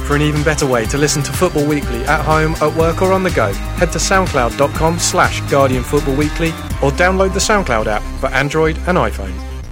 For an even better way to listen to Football Weekly at home, at work or on the go, head to soundcloud.com/Guardian Football Weekly or download the SoundCloud app for Android and iPhone.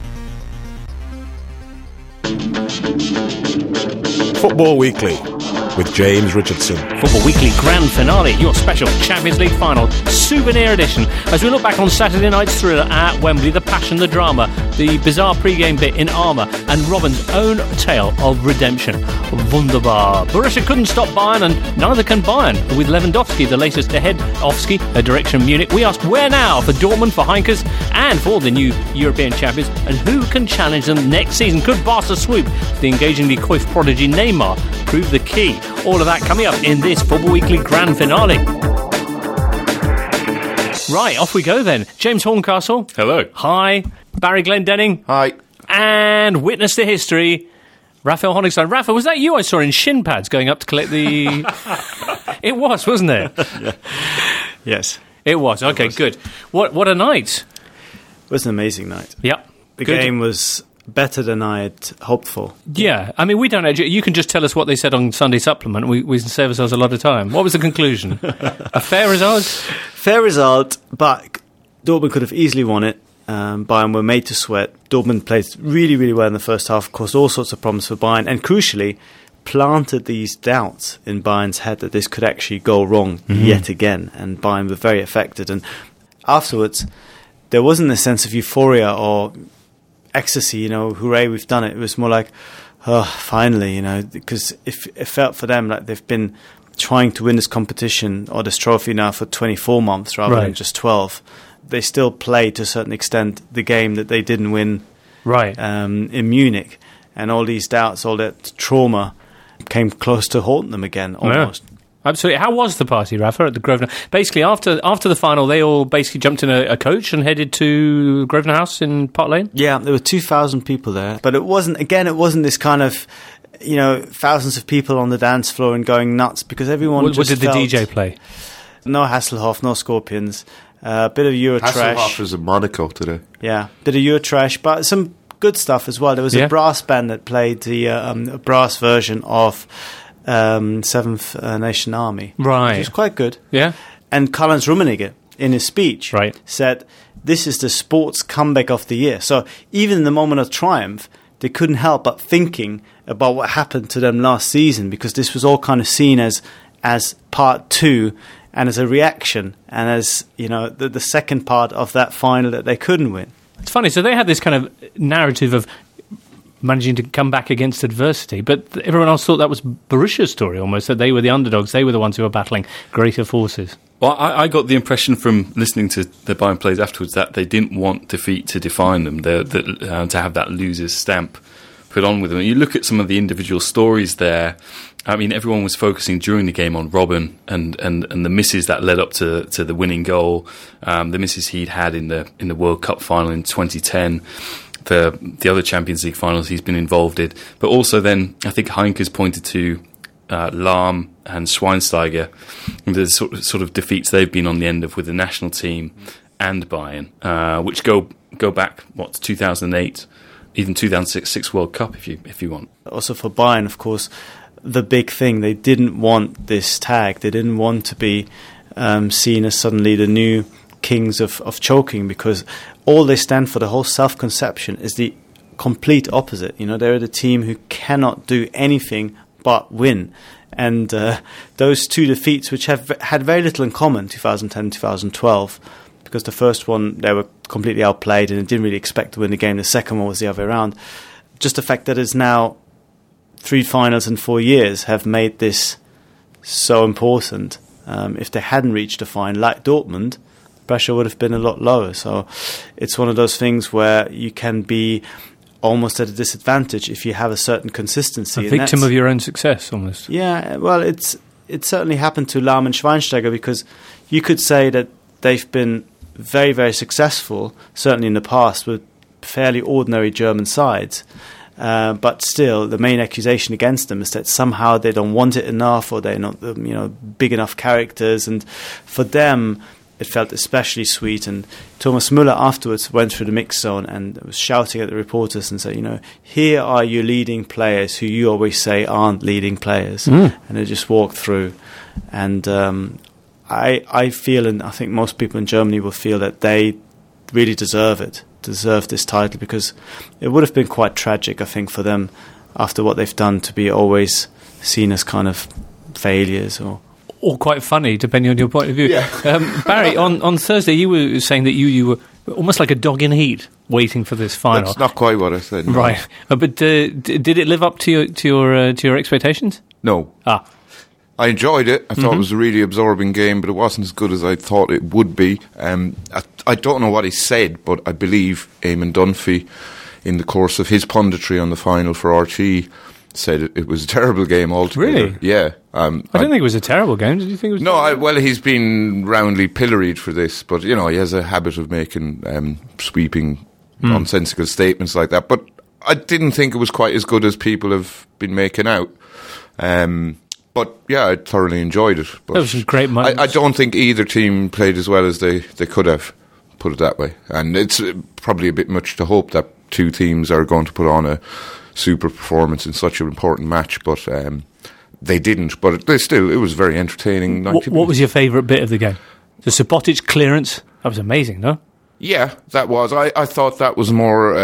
Football Weekly with James Richardson. Football Weekly Grand Finale, your special Champions League final souvenir edition, as we look back on Saturday night's thriller at Wembley, the passion, the drama, the bizarre pre-game bit in armour, and Robin's own tale of redemption. Wunderbar. Borussia couldn't stop Bayern, and neither can Bayern. With Lewandowski, the latest ahead, a direction Munich, we asked where now for Dortmund, for Heinkes, and for the new European champions, and who can challenge them next season? Could Barca swoop the engagingly coiffed prodigy Neymar prove the key? All of that coming up in this Football Weekly Grand Finale. Right, off we go then. James Horncastle. Hello. Hi. Barry Glendenning. Hi. And witness to history, Raphael Honigstein. Raphael, was that you I saw in shin pads going up to collect the... It was, wasn't it? Yeah. Yes. It was. Okay, good. What a night. It was an amazing night. Yep. The game was better than I had hoped for. Yeah, I mean, we don't know. You can just tell us what they said on Sunday Supplement. We can save ourselves a lot of time. What was the conclusion? A fair result? Fair result, but Dortmund could have easily won it. Bayern were made to sweat. Dortmund played really, really well in the first half, caused all sorts of problems for Bayern, and crucially, planted these doubts in Bayern's head that this could actually go wrong yet again, and Bayern were very affected. And afterwards, there wasn't a sense of euphoria or ecstasy, hooray, we've done it. It was more like, oh, finally, because it felt for them like they've been trying to win this competition or this trophy now for 24 months rather than just 12. They still play, to a certain extent, the game that they didn't win in Munich. And all these doubts, all that trauma came close to haunting them again, almost. Yeah. Absolutely. How was the party, Rafa, at the Grosvenor? Basically, after the final, they all basically jumped in a coach and headed to Grosvenor House in Park Lane? Yeah, there were 2,000 people there. But it wasn't this kind of, thousands of people on the dance floor and going nuts, because everyone What did the DJ play? No Hasselhoff, no Scorpions. A bit of Eurotrash. Hasselhoff was in Monaco today. Yeah, bit of Eurotrash, but some good stuff as well. There was a brass band that played the brass version of Seventh Nation Army, right? Which was quite good. Yeah. And Karl-Heinz Rummenigge, in his speech, said, "This is the sports comeback of the year." So even in the moment of triumph, they couldn't help but thinking about what happened to them last season, because this was all kind of seen as part two and as a reaction, and as the second part of that final that they couldn't win. It's funny. So they had this kind of narrative of managing to come back against adversity, but everyone else thought that was Borussia's story almost, that they were the underdogs, they were the ones who were battling greater forces. Well, I got the impression from listening to the Bayern plays afterwards that they didn't want defeat to define them, to have that loser's stamp put on with them. You look at some of the individual stories there. I mean, everyone was focusing during the game on Robben and the misses that led up to the winning goal, the misses he'd had in the World Cup final in 2010. The other Champions League finals he's been involved in. But also then, I think Heinkes pointed to Lahm and Schweinsteiger, the sort of defeats they've been on the end of with the national team and Bayern, which go back, to 2008, even 2006 World Cup, if you want. Also for Bayern, of course, the big thing, they didn't want this tag. They didn't want to be seen as suddenly the new kings of choking, because all they stand for, the whole self-conception, is the complete opposite. They're the team who cannot do anything but win. And those two defeats, which have had very little in common, 2010, 2012, because the first one, they were completely outplayed and they didn't really expect to win the game. The second one was the other way around. Just the fact that it's now 3 finals in 4 years have made this so important. If they hadn't reached a final, like Dortmund, pressure would have been a lot lower. So it's one of those things where you can be almost at a disadvantage if you have a certain consistency. A victim of your own success, almost. Yeah, well, it certainly happened to Lahm and Schweinsteiger, because you could say that they've been very, very successful, certainly in the past, with fairly ordinary German sides. But still, the main accusation against them is that somehow they don't want it enough, or they're not, big enough characters. And for them, it felt especially sweet. And Thomas Müller afterwards went through the mix zone and was shouting at the reporters and said, here are your leading players who you always say aren't leading players. And they just walked through. And I feel, and I think most people in Germany will feel, that they really deserve this title, because it would have been quite tragic, I think, for them after what they've done to be always seen as kind of failures or quite funny, depending on your point of view. Yeah. Barry, on Thursday you were saying that you were almost like a dog in heat waiting for this final. That's not quite what I said. No. Right, but did it live up to your expectations? No. I enjoyed it. I thought it was a really absorbing game, but it wasn't as good as I thought it would be. I don't know what he said, but I believe Eamon Dunphy, in the course of his punditry on the final for RT, said it was a terrible game altogether. Really? Yeah. I didn't think it was a terrible game. Did you think it was? No, well, he's been roundly pilloried for this, but he has a habit of making sweeping, nonsensical statements like that. But I didn't think it was quite as good as people have been making out. But yeah, I thoroughly enjoyed it. But there was some great moments. I don't think either team played as well as they could have, put it that way. And it's probably a bit much to hope that two teams are going to put on a super performance in such an important match, but they didn't. But it was very entertaining. What was your favourite bit of the game? The Subotic clearance? That was amazing, no? Yeah, that was. I thought that was more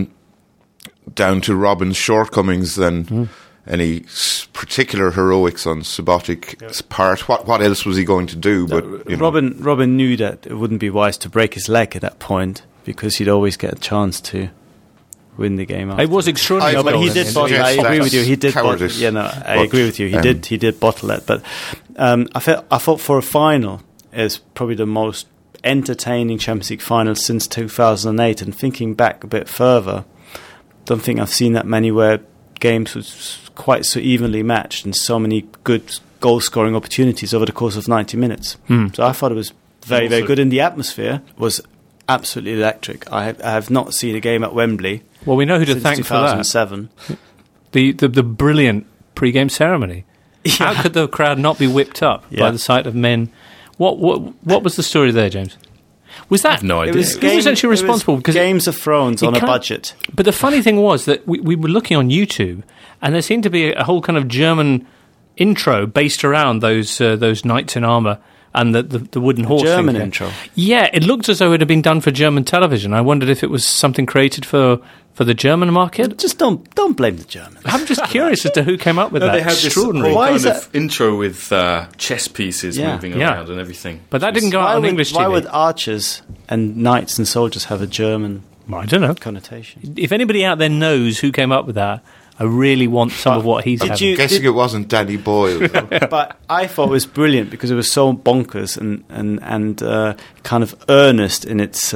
down to Robin's shortcomings than any particular heroics on Subotic's part. What else was he going to do? But Robin knew that it wouldn't be wise to break his leg at that point, because he'd always get a chance to win the game. It was extraordinary. But he did bottle. I agree with you. He did bottle. I agree with you. He did bottle it. But I thought for a final, it's probably the most entertaining Champions League final since 2008. And thinking back a bit further, don't think I've seen that many where games was quite so evenly matched and so many good goal-scoring opportunities over the course of 90 minutes. So I thought it was very, very good. And the atmosphere was absolutely electric. I have not seen a game at Wembley. Well, we know who to since thank 2007. for that. The brilliant pre-game ceremony. Yeah. How could the crowd not be whipped up by the sight of men? What was the story there, James? Was that? I have no idea. Who was essentially responsible? Because Games of Thrones on a budget. But the funny thing was that we were looking on YouTube, and there seemed to be a whole kind of German intro based around those knights in armour and the wooden horse. German intro. Yeah, it looked as though it had been done for German television. I wondered if it was something created for the German market. Just don't blame the Germans. I'm just curious as to who came up with that. They had extraordinary this whole kind of intro with chess pieces moving around and everything. But that didn't go out on English TV. Why would archers and knights and soldiers have a German connotation? If anybody out there knows who came up with that, I really want some of what he's having. I'm guessing it wasn't Danny Boyle. But I thought it was brilliant because it was so bonkers and kind of earnest in its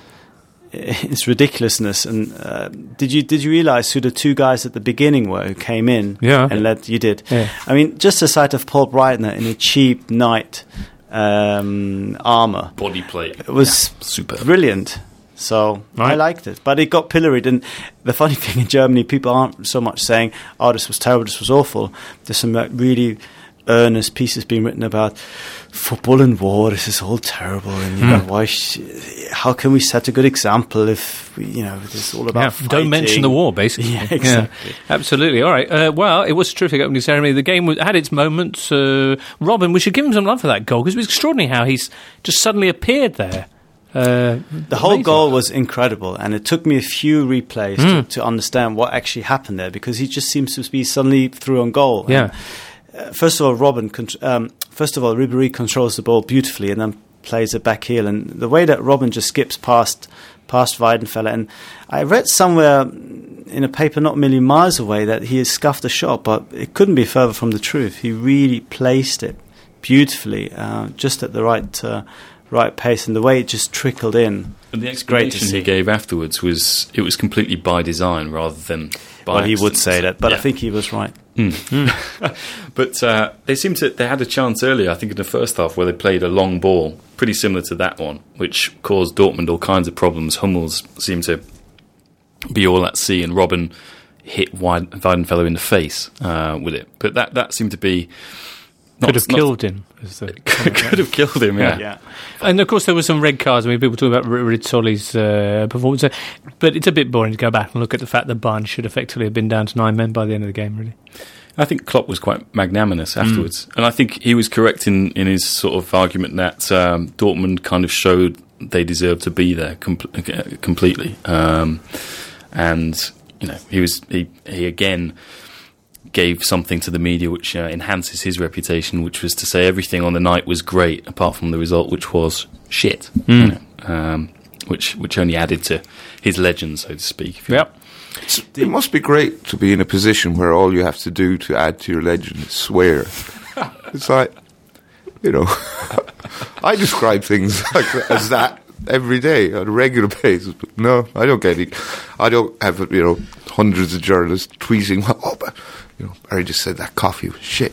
ridiculousness. And did you realise who the two guys at the beginning were who came in and led? You did. Yeah. I mean, just the sight of Paul Breitner in a cheap knight armour, body plate, it was super brilliant. So I liked it, but it got pilloried. And the funny thing in Germany, people aren't so much saying, "Oh, this was terrible, this was awful." There's some really earnest pieces being written about football and war. This is all terrible, and how can we set a good example if this is all about fighting? Don't mention the war, basically. Yeah, exactly. Yeah, absolutely. All right. Well, it was a terrific opening ceremony. The game had its moments. Robin, we should give him some love for that goal because it was extraordinary how he's just suddenly appeared there. The whole goal was incredible, and it took me a few replays to understand what actually happened there, because he just seems to be suddenly through on goal. Yeah. And, first of all, Ribéry controls the ball beautifully and then plays it back heel, and the way that Robin just skips past Weidenfeller, and I read somewhere in a paper not a million miles away that he has scuffed a shot, but it couldn't be further from the truth. He really placed it beautifully, just at the right pace, and the way it just trickled in. And the explanation he gave afterwards was it was completely by design rather than by Well, he accident. would say that, but I think he was right. But they had a chance earlier, I think in the first half, where they played a long ball, pretty similar to that one, which caused Dortmund all kinds of problems. Hummels seemed to be all at sea, and Robin hit Weidenfeller in the face with it. But that seemed to be Could have killed him. Could have killed him, yeah. Yeah. And of course, there were some red cards. I mean, people talk about Rizzoli's performance, but it's a bit boring to go back and look at the fact that Bayern should effectively have been down to 9 men by the end of the game, really. I think Klopp was quite magnanimous afterwards. And I think he was correct in his sort of argument that Dortmund kind of showed they deserved to be there completely. And, you know, he again gave something to the media which enhances his reputation, which was to say everything on the night was great, apart from the result, which was shit. You know, which only added to his legend, so to speak. Yep. It must be great to be in a position where all you have to do to add to your legend is swear. It's like, you know, I describe things as that every day on a regular basis. But no, I don't get it. I don't have, you know, hundreds of journalists tweeting, oh, but, you know, Barry just said that coffee was shit.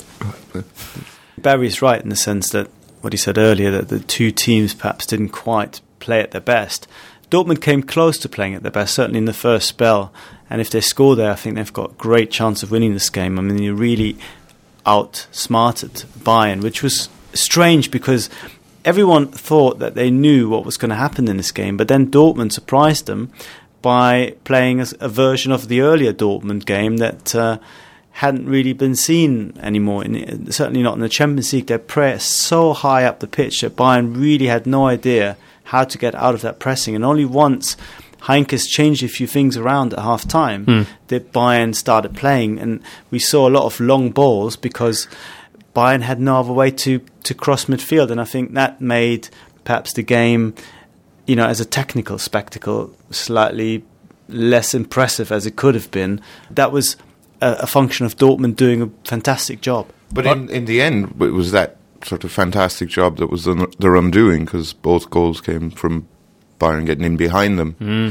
Barry's right in the sense that what he said earlier, that the two teams perhaps didn't quite play at their best. Dortmund came close to playing at their best, certainly in the first spell. And if they score there, I think they've got a great chance of winning this game. I mean, you really outsmarted Bayern, which was strange because everyone thought that they knew what was going to happen in this game. But then Dortmund surprised them by playing a version of the earlier Dortmund game that hadn't really been seen anymore. Certainly not in the Champions League. They pressed so high up the pitch that Bayern really had no idea how to get out of that pressing. And only once Heinkes changed a few things around at half-time that Bayern started playing. And we saw a lot of long balls because Bayern had no other way to cross midfield. And I think that made perhaps the game, you know, as a technical spectacle, slightly less impressive as it could have been. That was a function of Dortmund doing a fantastic job. But in the end, it was that sort of fantastic job that was their undoing, because both goals came from Bayern getting in behind them.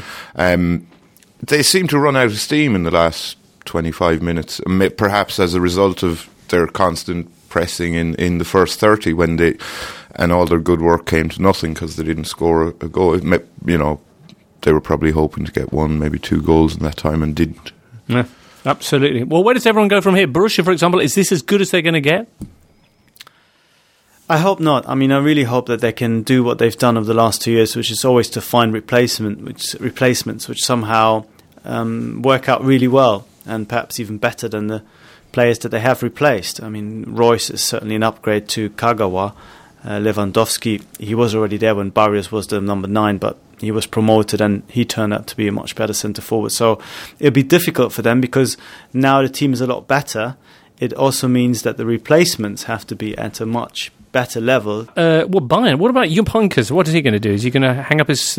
They seemed to run out of steam in the last 25 minutes, perhaps as a result of their constant pressing in the first 30 and all their good work came to nothing because they didn't score a goal. You know, they were probably hoping to get 1, maybe 2 goals in that time and didn't. Yeah, absolutely. Well, where does everyone go from here? Borussia, for example, is this as good as they're going to get? I hope not. I mean, I really hope that they can do what they've done over the last 2 years, which is always to find replacements which somehow work out really well and perhaps even better than the players that they have replaced. I mean, Royce is certainly an upgrade to Kagawa. Lewandowski, he was already there when Barrios was the number 9, but he was promoted and he turned out to be a much better centre-forward. So it'll be difficult for them because now the team is a lot better. It also means that the replacements have to be at a much better level. Bayern, what about Jupp Heynckes? What is he going to do? Is he going to hang up his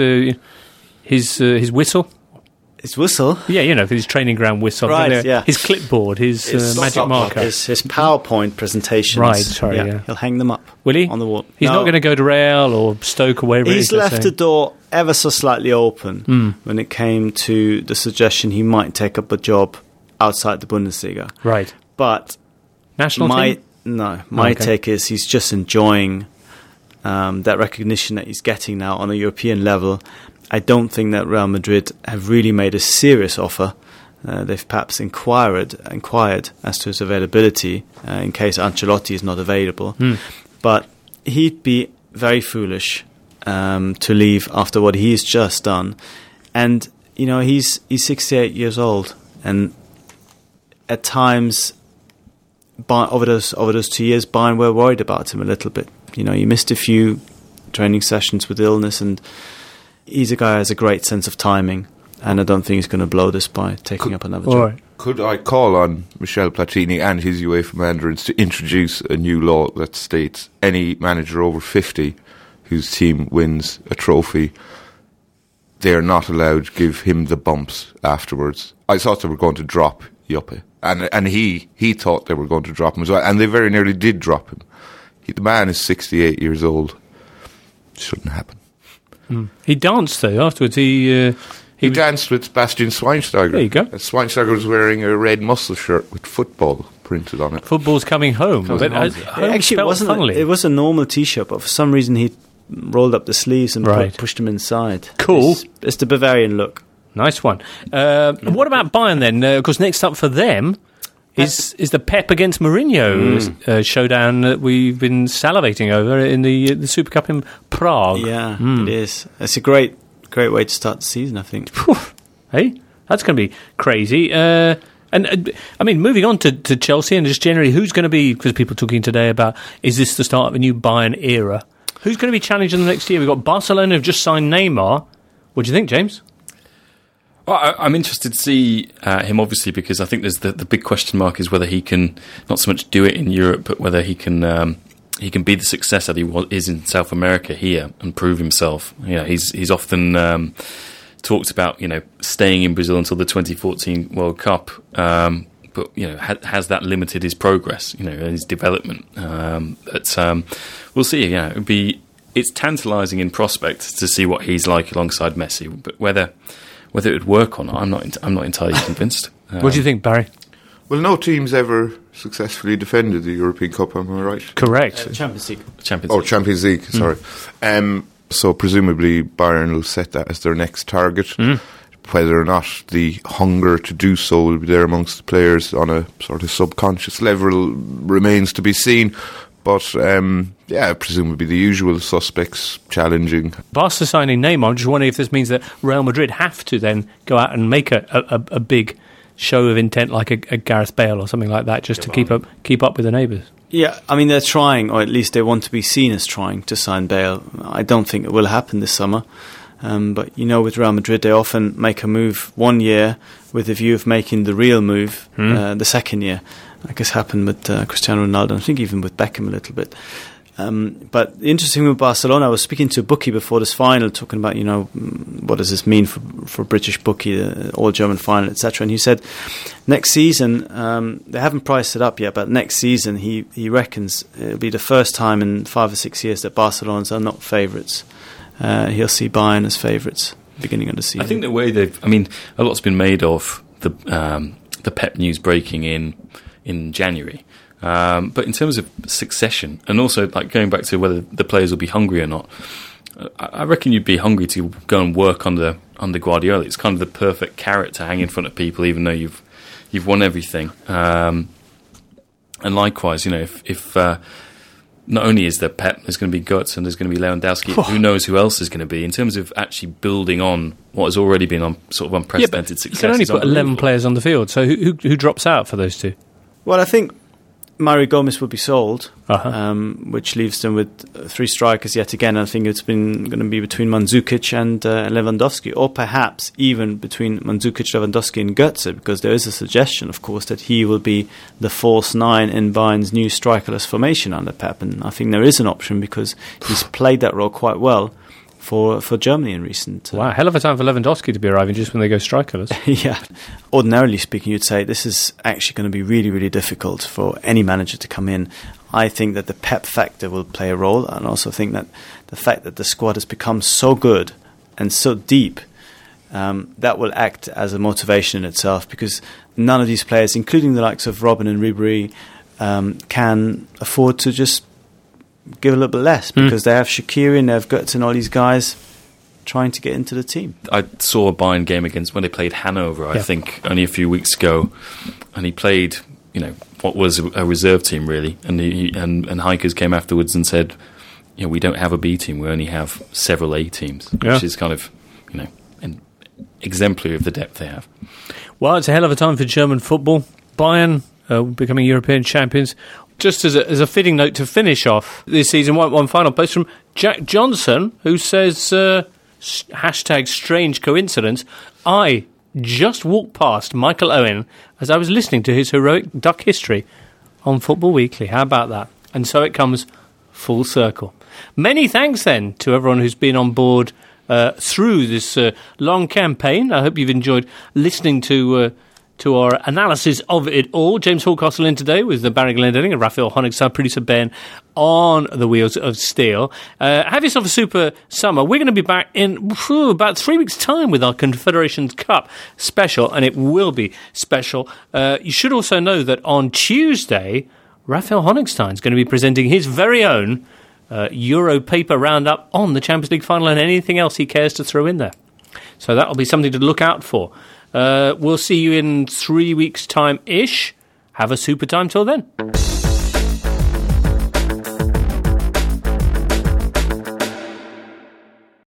whistle? His whistle? Yeah, you know, his training ground whistle. Right, yeah. His clipboard, his magic marker. His PowerPoint presentations. Right, sorry, yeah. He'll hang them up. Will he? On the wall. He's not going to go to Real or Stoke or wherever He's left the door ever so slightly open when it came to the suggestion he might take up a job outside the Bundesliga. Right. But national team? My take is he's just enjoying that recognition that he's getting now on a European level. I don't think that Real Madrid have really made a serious offer. They've perhaps inquired as to his availability in case Ancelotti is not available. But he'd be very foolish to leave after what he's just done. And, you know, he's 68 years old. And at times, over those 2 years, Bayern were worried about him a little bit. You know, he missed a few training sessions with illness, and he's a guy who has a great sense of timing, and I don't think he's going to blow this by taking up another job. Right. Could I call on Michel Platini and his UEFA mandarins to introduce a new law that states any manager over 50 whose team wins a trophy, they are not allowed to give him the bumps afterwards? I thought they were going to drop Juppe, and he thought they were going to drop him as well, and they very nearly did drop him. The man is 68 years old. Shouldn't happen. He danced though afterwards. He danced with Bastian Schweinsteiger. There you go. And Schweinsteiger was wearing a red muscle shirt with football printed on it. Football's coming home. Actually, it was a normal T-shirt, but for some reason he rolled up the sleeves and pushed them inside. Cool. It's the Bavarian look. Nice one. What about Bayern then? Because next up for them is the Pep against Mourinho showdown that we've been salivating over in the Super Cup in Prague. Yeah, it is. It's a great way to start the season, I think. Hey, that's going to be crazy. And I mean, moving on to Chelsea and just generally, who's going to be, because people are talking today about, is this the start of a new Bayern era? Who's going to be challenging the next year? We've got Barcelona who've just signed Neymar. What do you think, James? Well, I'm interested to see him, obviously, because I think there's the big question mark is whether he can not so much do it in Europe, but whether he can be the success that he is in South America here and prove himself. You know, he's often talked about, you know, staying in Brazil until the 2014 World Cup, but you know, has that limited his progress, you know, and his development? But we'll see. Yeah, it's tantalising in prospect to see what he's like alongside Messi, but whether it would work or not, I'm not entirely convinced. What do you think, Barry? Well, no team's ever successfully defended the European Cup, am I right? Correct. Champions League. Champions League, sorry. So presumably Bayern will set that as their next target. Whether or not the hunger to do so will be there amongst the players on a sort of subconscious level remains to be seen. But, presumably the usual suspects challenging. Barca signing Neymar, I'm just wondering if this means that Real Madrid have to then go out and make a big show of intent like a Gareth Bale or something like that, just to keep up with the neighbours. Yeah, I mean, they're trying, or at least they want to be seen as trying to sign Bale. I don't think it will happen this summer. But, you know, with Real Madrid, they often make a move 1 year with the view of making the real move the second year. Like it's happened with Cristiano Ronaldo, and I think even with Beckham a little bit. But the interesting thing with Barcelona, I was speaking to a bookie before this final, talking about, you know, what does this mean for British bookie, the all-German final, etc. And he said next season, they haven't priced it up yet, but next season he reckons it'll be the first time in 5 or 6 years that Barcelona's are not favourites. He'll see Bayern as favourites beginning of the season. I think the way a lot's been made of the Pep news breaking in January. But in terms of succession, and also like going back to whether the players will be hungry or not, I reckon you'd be hungry to go and work under Guardiola. It's kind of the perfect carrot to hang in front of people, even though you've won everything. And likewise, you know, if not only is there Pep, there's going to be Götze and there's going to be Lewandowski. Who knows who else is going to be in terms of actually building on what has already been on sort of unprecedented success. You can only put 11 players on the field, so who drops out for those two? Well, I think Mario Gomez will be sold, which leaves them with 3 strikers yet again. I think it's been going to be between Mandzukic and Lewandowski, or perhaps even between Mandzukic, Lewandowski and Götze, because there is a suggestion, of course, that he will be the false 9 in Bayern's new strikerless formation under Pep, and I think there is an option because he's played that role quite well for Germany in recent... Wow, hell of a time for Lewandowski to be arriving just when they go strikerless. Yeah. Ordinarily speaking, you'd say this is actually going to be really, really difficult for any manager to come in. I think that the Pep factor will play a role, and also think that the fact that the squad has become so good and so deep, that will act as a motivation in itself, because none of these players, including the likes of Robben and Ribéry, can afford to just give a little bit less, because they have Shaqiri and they have Götze and all these guys trying to get into the team. I saw a Bayern game against when they played Hanover, I think, only a few weeks ago, and he played, you know, what was a reserve team really, and Heikers came afterwards and said, you know, we don't have a B team, we only have several A teams, which is kind of, you know, an exemplary of the depth they have. Well, it's a hell of a time for German football. Bayern becoming European champions. Just as a fitting note to finish off this season, one final post from Jack Johnson, who says, hashtag strange coincidence, I just walked past Michael Owen as I was listening to his heroic duck history on Football Weekly. How about that? And so it comes full circle. Many thanks then to everyone who's been on board through this long campaign. I hope you've enjoyed listening to our analysis of it all. James Horncastle in today with Barry Glendinning and Raphael Honigstein, producer Ben on the wheels of steel. Have yourself a super summer. We're going to be back in about 3 weeks' time with our Confederations Cup special, and it will be special. You should also know that on Tuesday, Raphael Honigstein is going to be presenting his very own Euro paper roundup on the Champions League final and anything else he cares to throw in there. So that'll be something to look out for. We'll see you in 3 weeks' time-ish. Have a super time till then.